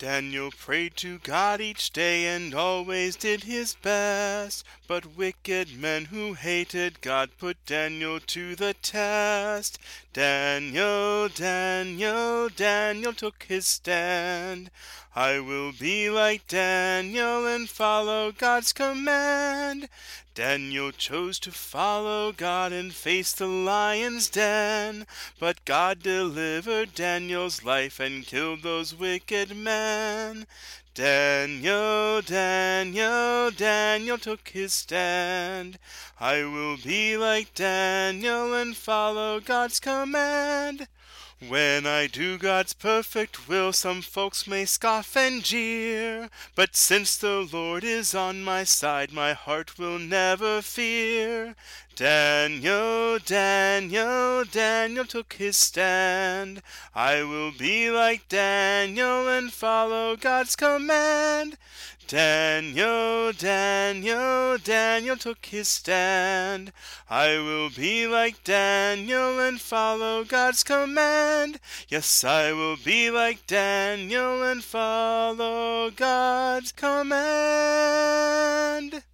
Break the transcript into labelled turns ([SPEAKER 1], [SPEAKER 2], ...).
[SPEAKER 1] Daniel prayed to God each day and always did his best. But wicked men who hated God put Daniel to the test. Daniel, Daniel, Daniel took his stand. I will be like Daniel and follow God's command. Daniel chose to follow God and face the lion's den. But God delivered Daniel's life and killed those wicked men. Daniel, Daniel, Daniel took his stand. I will be like Daniel and follow God's command. When I do God's perfect will, some folks may scoff and jeer. But since the Lord is on my side, my heart will never fear. Daniel, Daniel, Daniel took his stand. I will be like Daniel and follow God's command. Daniel, Daniel, Daniel took his stand. I will be like Daniel and follow God's command. Yes, I will be like Daniel and follow God's command.